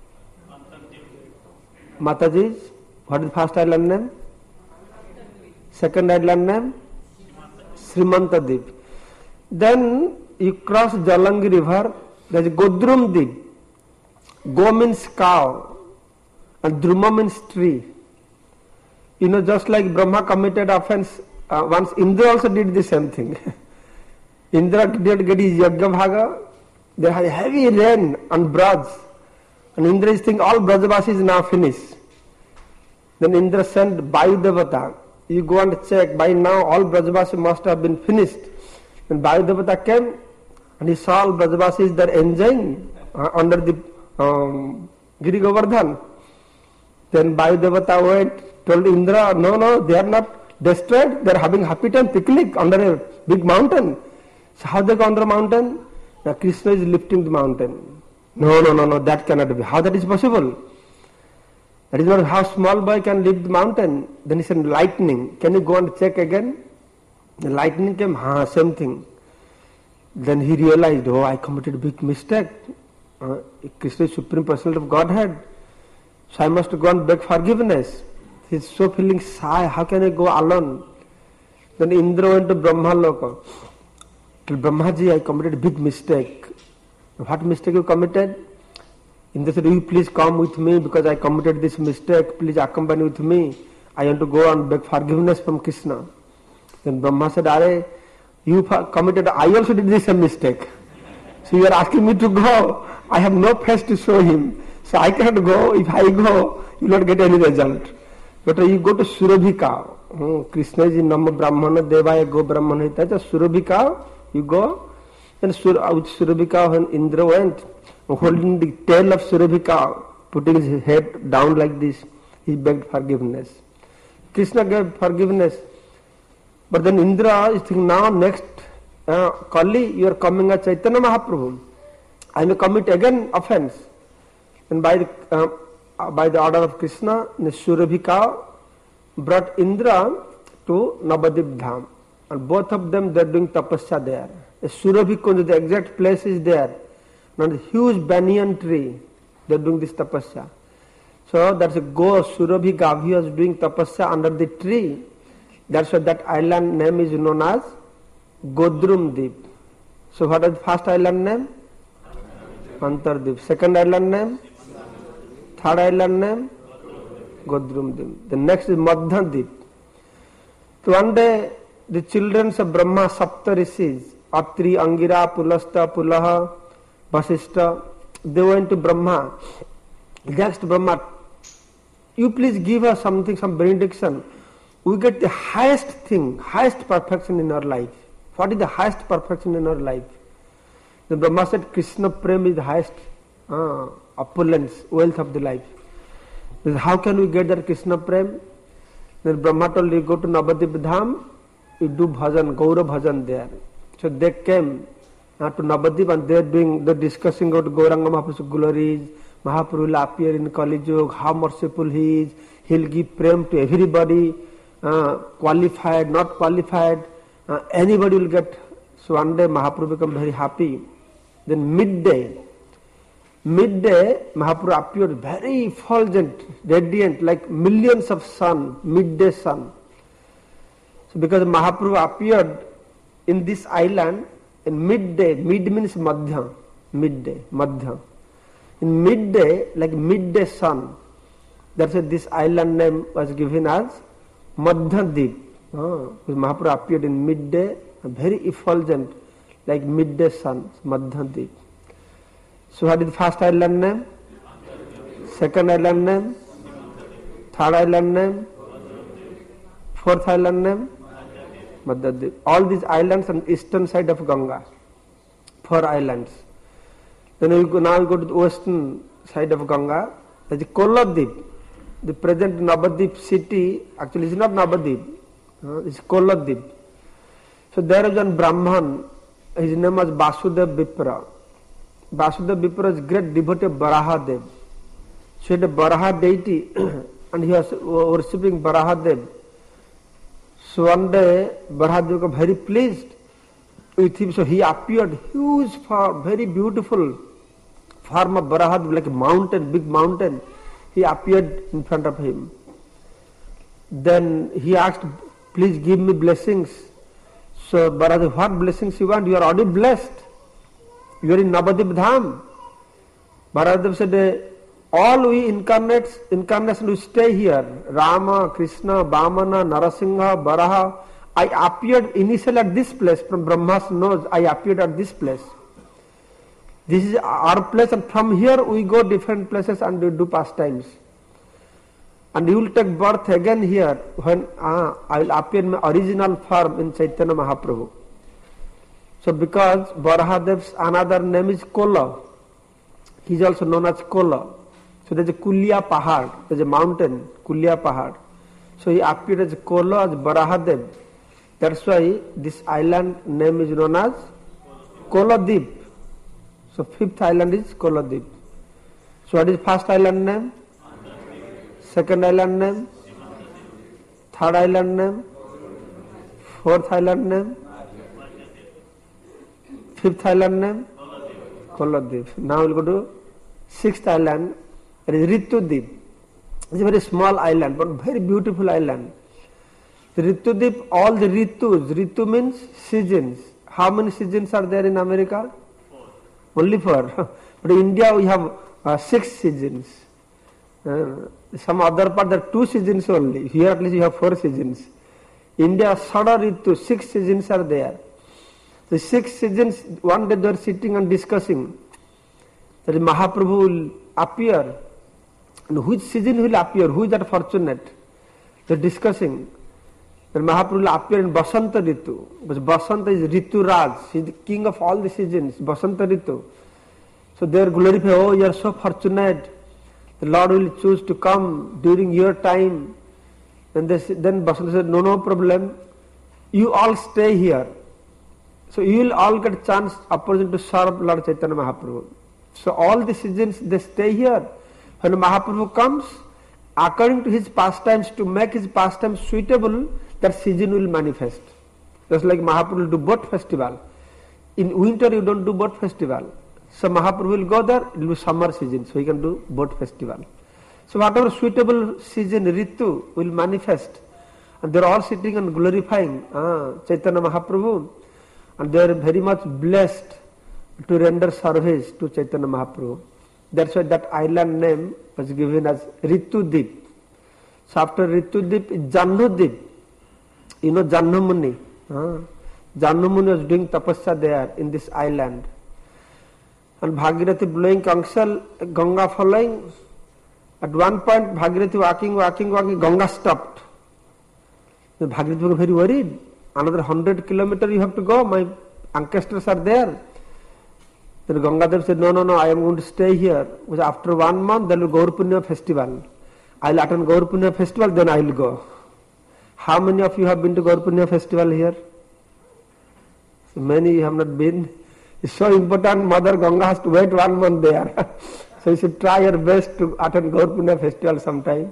Mataji's. What is the first island name? Second island name? Srimanta Deep. Then you cross Jalangi river, there is Godrum Deep. Go means cow and Druma means tree. You know, just like Brahma committed offense, uh, once Indra also did the same thing. Indra did get his Yajna Bhaga, there had heavy rain on Braj, and Indra is thinking all Brajavasi is now finished. Then Indra sent Vayu Devata, you go and check, by now all Brajavasi must have been finished. Then Vayu Devata came, and he saw all Brajavasis there enjoying uh, under the um, Giri Govardhan. Then Vayu Devata went, told Indra, no, no, they are not destroyed, they are having happy time picnic under a big mountain. So how they go under a mountain? Now Krishna is lifting the mountain. No, no, no, no, that cannot be. How that is possible? That is not how small boy can lift the mountain. Then he said, lightning. Can you go and check again? The lightning came, ha, same thing. Then he realized, oh, I committed a big mistake. Uh, Krishna is Supreme Personality of Godhead. So I must go and beg forgiveness. He is so feeling shy, how can I go alone? Then Indra went to Brahma Loka. Told Brahmaji, I committed a big mistake. What mistake you committed? Indra said, "You please come with me because I committed this mistake. Please accompany with me. I want to go and beg forgiveness from Krishna." Then Brahma said, "Are you committed? I also did this mistake. So you are asking me to go. I have no face to show him. So I cannot go. If I go, you will not get any result. But you go to Surabhi cow. Hmm. Krishna is in Nama Brahmana Devaya Go Brahmana. That's a Surabhi cow. You go. And Sur- with Surabhi cow, when Indra went, holding the tail of Surabhi cow, putting his head down like this, he begged forgiveness. Krishna gave forgiveness. But then Indra is thinking, now next, uh, Kali, you are coming as Chaitanya Mahaprabhu. I may commit again offense. And by the, uh, by the order of Krishna, the Surabhi cow brought Indra to Navadip Dham. And both of them, they are doing tapasya there. A Surabhi Kunj, the exact place is there. Now the huge banyan tree, they are doing this tapasya. So that's a go, Surabhi Gavi was doing tapasya under the tree. That's why that island name is known as Godrum Deep. So what is the first island name? Antardip. Second island name? Third island name? Godrum Deep. The next is Madhya Deep. So one day the children of Brahma, Sapta Rishis, Atri, Angira, Pulasta, Pulaha, Vasishta, they went to Brahma. Next Brahma, you please give us something, some benediction. We get the highest thing, highest perfection in our life. What is the highest perfection in our life? The Brahma said, Krishna Prem is the highest uh, opulence, wealth of the life. Then how can we get that Krishna Prem? Then Brahma told you go to Navadip Dham, you do bhajan, Gaura bhajan there. So they came uh, to Navadip and they are doing, they are discussing about Gauranga Mahaprabhu's glories. Mahaprabhu will appear in Kali Yuga, how merciful he is. He will give prem to everybody. Uh, qualified, not qualified, uh, anybody will get. So one day Mahaprabhu become very happy. Then midday, midday Mahaprabhu appeared very effulgent, radiant, like millions of sun, midday sun. So because Mahaprabhu appeared in this island in midday, mid means madhya, midday, madhya. In midday, like midday sun, that's why this island name was given as Madhya Deep. Oh, Mahaprabhu appeared in midday, very effulgent, like midday sun, Madhya Deep. So what is the first island name? Second island name? Third island name? Fourth island name? Madhya Deep. All these islands on the eastern side of Ganga. Four islands. Then we go, now we go to the western side of Ganga. That is Koladip. The present Navadip city, actually it's not Navadip, uh, it's Koladip. So there is one Brahman, his name was Vasudev Vipra. Vasudev Vipra is great devotee of Barahadev. So he had a Baraha deity and he was worshipping Barahadev. So one day Barahadev got very pleased with him, so he appeared huge form, very beautiful form of Barahadev, like a mountain, big mountain. He appeared in front of him. Then he asked, please give me blessings. So Barahadev, what blessings you want? You are already blessed. You are in Navadip Dham. Barahadev said, all we incarnates, incarnation we stay here. Rama, Krishna, Vamana, Narasingha, Baraha. I appeared initially at this place. From Brahma's nose, I appeared at this place. This is our place, and from here we go different places and we do pastimes. And you will take birth again here when ah, I will appear in my original form in Chaitanya Mahaprabhu. So because Barahadev's another name is Kola, he is also known as Kola. So there is a Kulya Pahad, there is a mountain, Kulya Pahad. So he appeared as Kola, as Barahadev. That's why this island name is known as Koladip. So fifth island is Koladip. So what is first island name? Second island name? Third island name? Fourth island name? Fifth island name? Koladip. Now we'll go to sixth island. That is Ritudip. It's a very small island, but very beautiful island. The Ritudip, all the Ritus. Ritu means seasons. How many seasons are there in America? Only four. But in India we have uh, six seasons. Uh, some other part there are two seasons only. Here at least you have four seasons. India Sada Ritu, six seasons are there. The six seasons, one day they are sitting and discussing that Mahaprabhu will appear. And which season will appear? Who is that fortunate? They are discussing. That Mahaprabhu will appear in Basanta Ritu. But Basanta is Ritu Raj. He is the king of all the seasons. Basanta Ritu. So they are glorified. Oh, you are so fortunate. The Lord will choose to come during your time. And they, then Basanta said, no, no problem. You all stay here. So you will all get chance, opportunity to serve Lord Chaitanya Mahaprabhu. So all the seasons they stay here. When Mahaprabhu comes, according to his pastimes, to make his pastimes suitable, that season will manifest. Just like Mahaprabhu will do boat festival. In winter you don't do boat festival. So Mahaprabhu will go there, it will be summer season, so he can do boat festival. So whatever suitable season, Ritu, will manifest. And they are all sitting and glorifying uh, Chaitanya Mahaprabhu. And they are very much blessed to render service to Chaitanya Mahaprabhu. That's why that island name was given as Ritu Deep. So after Ritu Deep is Jannu Deep. You know Jannu Muni. Uh, Jannu Muni was doing tapasya there in this island. And Bhagirathi blowing counsel, Ganga following. At one point Bhagirathi walking, walking, walking, Ganga stopped. The Bhagirathi was very worried. Another hundred kilometers you have to go, my ancestors are there. Then Gangadhar said, no, no, no, I am going to stay here. Because after one month there will be Gaur Punya festival. I will attend Gaur Punya festival, then I will go. How many of you have been to Gaur Punya festival here? So many have not been. It's so important, Mother Ganga has to wait one month there. So you should try your best to attend Gaur Punya festival sometime.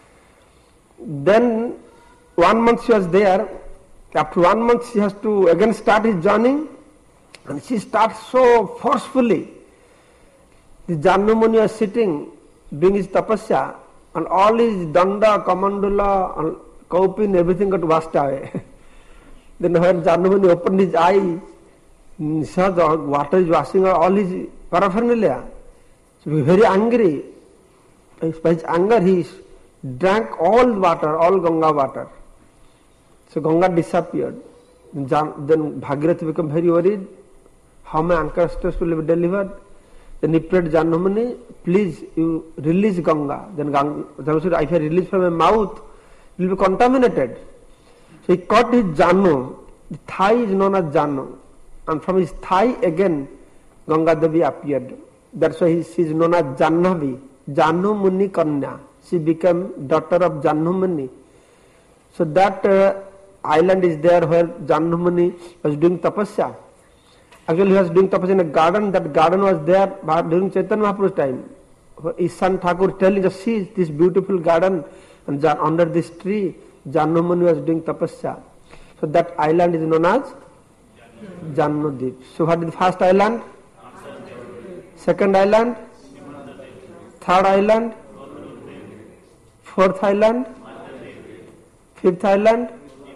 Then one month she was there. After one month she has to again start his journey. And she starts so forcefully. The Jannu Muni was sitting, doing his tapasya, and all his danda, kamandula, and kaupin, everything got washed away. Then when Jannu Muni opened his eye, he saw the water is washing out all his paraphernalia. So he was very angry. By his anger he drank all water, all Ganga water. So Ganga disappeared. Then Bhagirathi became very worried. How my ancestors will be delivered? Then he prayed Jannu Muni, please you release Ganga. Then Ganga said, if I release from my mouth, it will be contaminated. So he caught his Jannu. The thigh is known as Jannu. And from his thigh again Ganga Devi appeared. That's why she is known as Jannavi, Jannu Muni Kanya. She became daughter of Jannu Muni. So that uh, island is there where Jannu Muni was doing tapasya. Actually he was doing tapasya in a garden. That garden was there during Chaitanya Mahaprabhu's time. His son Thakur telling us, see this beautiful garden, and under this tree Jannu Muni was doing tapasya. So that island is known as Jannu Deep. So what is the first island? Second island? Third island? Fourth island? Fifth island?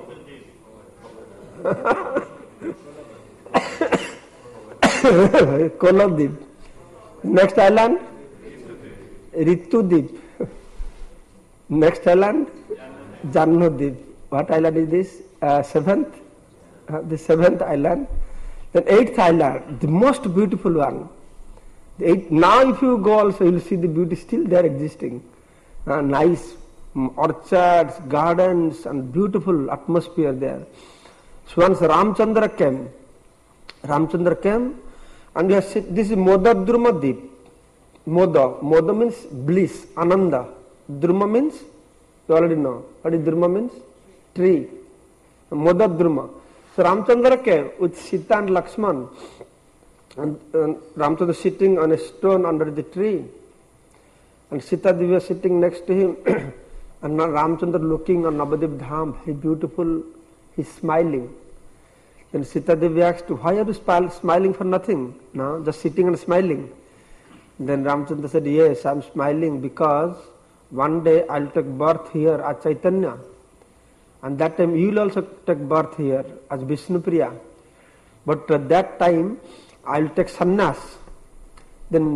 Kolo Deep. Next island? Ritu Deep. Next island? Jannu Deep. What island is this? Uh, seventh? Uh, the seventh island. Then eighth island, the most beautiful one. The eighth, now if you go also, you will see the beauty still there existing. Uh, nice orchards, gardens, and beautiful atmosphere there. So once Ramchandra came, Ramchandra came, and has, this is Moda Druma Deep. Moda, Moda means bliss, Ananda. Druma means, you already know. What is Druma means? Tree. Moda Druma. So Ramchandra came with Sita and Lakshman, and, and Ramchandra sitting on a stone under the tree, and Sita Devi was sitting next to him, and now Ramchandra looking on Navadip Dham, very beautiful, he's smiling. Then Sita Devi asked, why are you smiling for nothing? No, just sitting and smiling. Then Ramchandra said, yes, I am smiling because one day I will take birth here as Chaitanya. And that time you will also take birth here as Vishnupriya. But at that time I will take sannyas. Then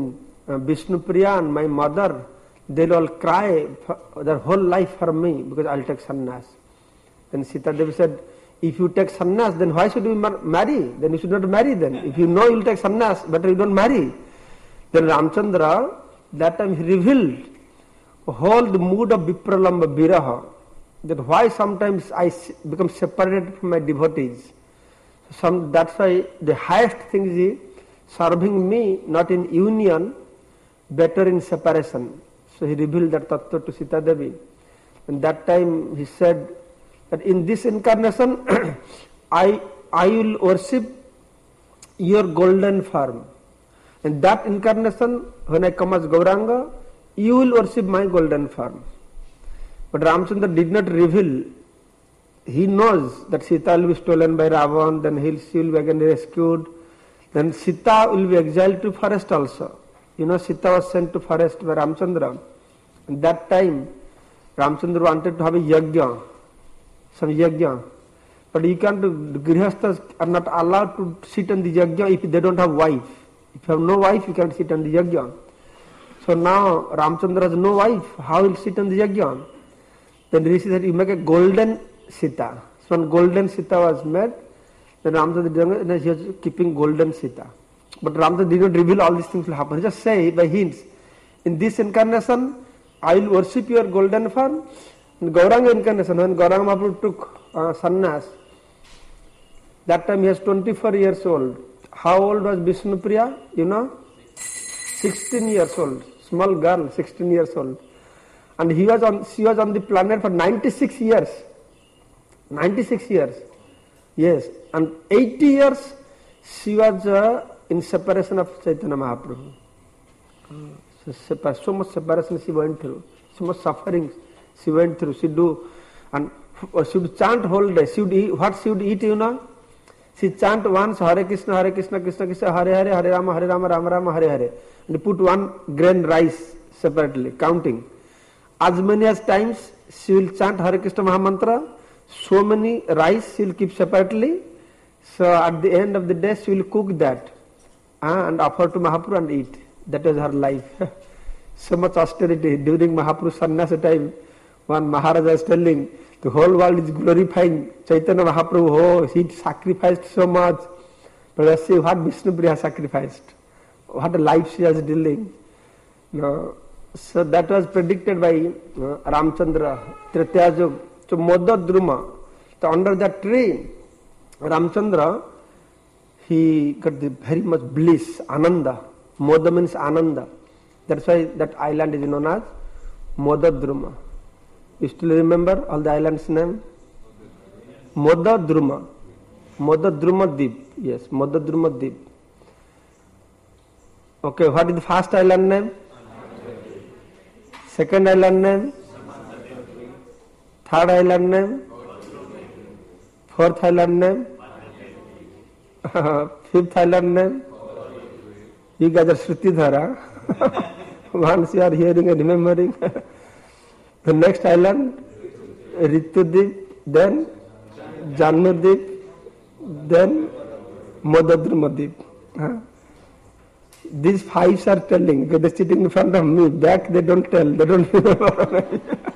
uh, Vishnupriya and my mother, they'll all cry for their whole life for me because I'll take sannyas. Then Sita Devi said, if you take sannyas, then why should you mar- marry? Then you should not marry then. If you know you'll take sannyas, better you don't marry. Then Ramchandra, that time he revealed a whole the mood of Vipralamba Viraha, that why sometimes I become separated from my devotees. Some, that's why the highest thing is serving me not in union, better in separation. So he revealed that tattva to Sita Devi. And that time he said that in this incarnation I I will worship your golden form. In that incarnation, when I come as Gauranga, you will worship my golden form. But Ramchandra did not reveal. He knows that Sita will be stolen by Ravan, then he will be again rescued. Then Sita will be exiled to forest also. You know, Sita was sent to forest by Ramchandra. At that time, Ramchandra wanted to have a yajna, some yajna. But you can't, the grihasthas are not allowed to sit on the yajna if they don't have wife. If you have no wife, you can't sit on the yajna. So now Ramchandra has no wife, how will he sit on the yajna? Then Rishi said, you make a golden Sita. So when golden Sita was made, then Ramchandra he was keeping golden Sita. But Ramchandra did not reveal all these things will happen. He just say by hints, in this incarnation, I will worship your golden form. In Gauranga incarnation, when Gauranga Mahaprabhu took uh, sannyas, that time he was twenty-four years old. How old was Vishnupriya? You know? sixteen years old. Small girl, sixteen years old. And he was on, she was on the planet for ninety-six years. ninety-six years. Yes. And eighty years she was uh, in separation of Chaitanya Mahaprabhu. So, so much separation she went through. So much suffering she went through. She do, and she would chant whole day. She would eat, what she would eat, you know? She chant once Hare Krishna, Hare Krishna, Krishna Krishna, Hare Hare, Hare Rama, Hare Rama, Rama Rama, Hare Hare. And put one grain rice separately, counting. As many as times she will chant Hare Krishna Mahamantra, so many rice she will keep separately. So at the end of the day she will cook that uh, and offer to Mahaprabhu and eat. That was her life. So much austerity. During Mahaprabhu's sannyasa time, one Maharaja is telling, the whole world is glorifying Chaitanya Mahaprabhu. Oh, he sacrificed so much. But let's see what Vishnupriya sacrificed. What a life she was dealing. No. So that was predicted by uh, Ramchandra, Tritya Yug. So Modadruma. So under that tree, Ramchandra, he got the very much bliss, Ananda. Moda means Ananda. That's why that island is known as Modadruma. You still remember all the islands' name? Modadruma. Modadruma Deep. Yes, Modadruma Deep. Okay, what is the first island name? Second island name? Third island name? Fourth island name? Fifth island name? You guys are Shrutidhara. Once you are hearing and remembering. The next island, Ritudip, then Janmadip, then Modadrumadip. Huh? These five are telling, because they're sitting in front of me, back they don't tell, they don't remember.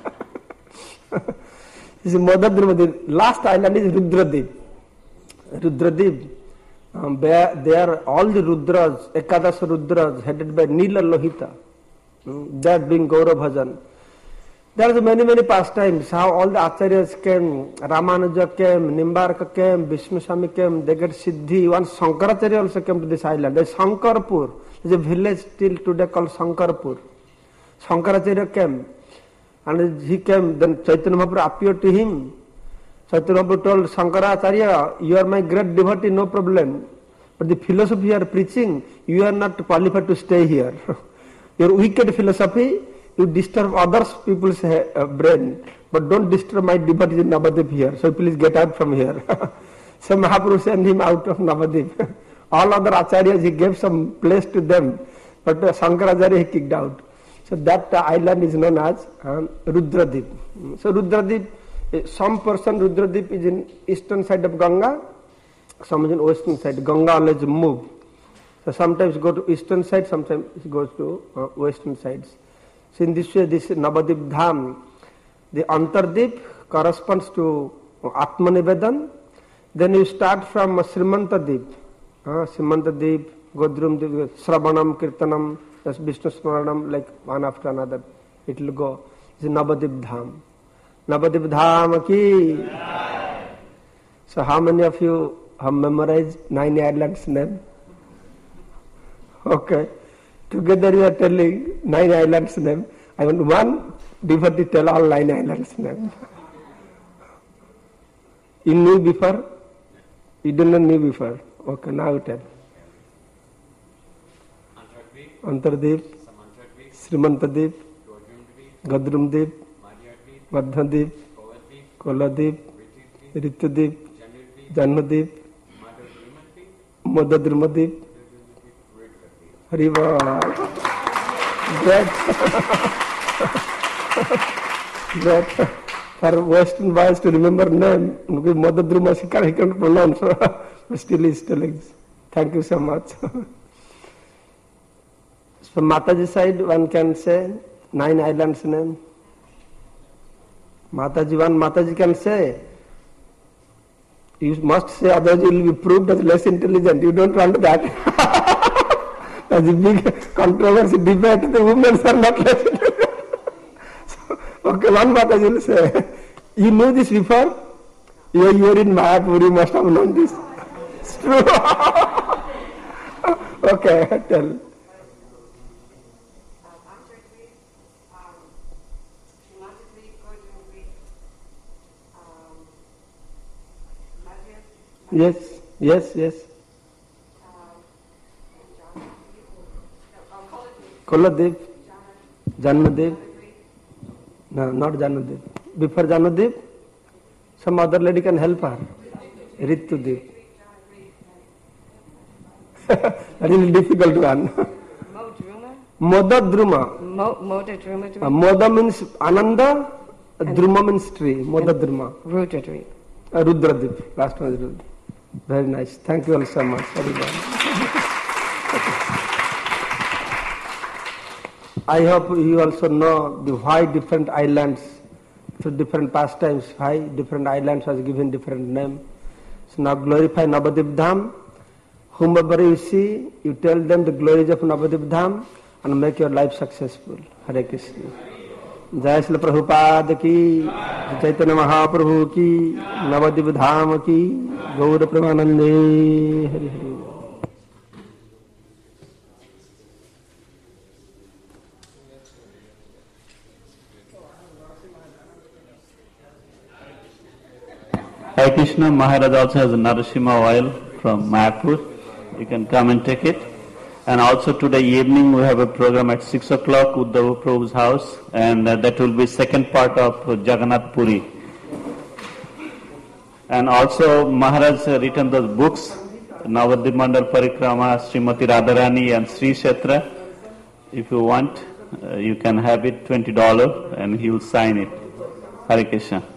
This is Modadrumadip. Last island is Rudradip. Rudradip. Um, there, there all the Rudras, Ekadasa Rudras, headed by Nila Lohita. Um, they are doing Gaura Bhajan. There are many, many pastimes, how all the Acharyas came, Ramanuja came, Nimbarka came, Vishnu Swami came, they get Siddhi. One Sankaracharya also came to this island. There is Sankarpur. There is a village still today called Sankarpur. Sankaracharya came. And he came, then Chaitanya Mahaprabhu appeared to him. Chaitanya Mahaprabhu told Sankaracharya, you are my great devotee, no problem. But the philosophy you are preaching, you are not qualified to stay here. Your wicked philosophy, you disturb others people's uh, brain, but don't disturb my devotees in Navadip here. So please get out from here. So Mahaprabhu sent him out of Navadip. All other acharyas, he gave some place to them, but uh, Sankaracharya he kicked out. So that uh, island is known as um, Rudradip. So Rudradip, uh, some portion Rudradip is in eastern side of Ganga, some is in western side. Ganga always move. So sometimes go to eastern side, sometimes it goes to uh, western sides. So in this way, this Navadip Dham, the Antardip corresponds to Atmanivedan. Then you start from Srimantadip, uh, Srimantadip, Godrum Dip, Sravanam, Kirtanam, that's Vishnu Smaranam, like one after another. It will go. It's Navadip Dham. Navadip Dham ki. Yeah. So how many of you have memorized nine islands name? Okay. Together you are telling nine islands name. I want one devotee tell all nine islands name. You knew before? You didn't know before. Okay, now you tell. Antardip, Srimantadip, Gadrumdip, Madhadip, Koladip, Ritudip, Janudip, Madadrumadip, Hariva. Great. Great. For Western boys to remember name, Madadruma he can't pronounce, but still he is telling. Thank you so much. From Mataji side, one can say nine islands name. Mataji, one Mataji can say. You must say, otherwise you will be proved as less intelligent. You don't want that. As a big controversy debate, the women are not less intelligent. So, okay, one Mataji will say, you knew this before? You, you are in Mayapur, you must have known this. It's true. Okay, tell. Yes, yes, yes. Koladip, Janmadip. No, not Janmadip. Before Janmadip, some other lady can help her. Ritudip. That is a difficult one. Modadruma. Modadruma. Moda means Ananda, Druma means tree. Modadruma. Rudradip. Uh, Rudradip. Last one is Rudradip. Very nice. Thank you all so much. I hope you also know the why different islands, through different pastimes, why different islands was given different name. So now glorify Navadip Dham. Whomever you see, you tell them the glories of Navadip Dham and make your life successful. Hare Krishna. जय श्री प्रभुपाद की, चैतन्य महाप्रभु की, नवद्वीप धाम की, गौर प्रेमानंदे Hari Hari. Hare Krishna, Maharaj also has a Narasimha oil from Mayapur. You can come and take it. And also today evening we have a program at six o'clock with the Prabhu's house, and uh, that will be second part of uh, Jagannath Puri. And also Maharaj has written those books, Navadip Mandal Parikrama, Srimati Radharani and Sri Kshetra. If you want, uh, you can have it, twenty dollars, and he will sign it. Hare Krishna.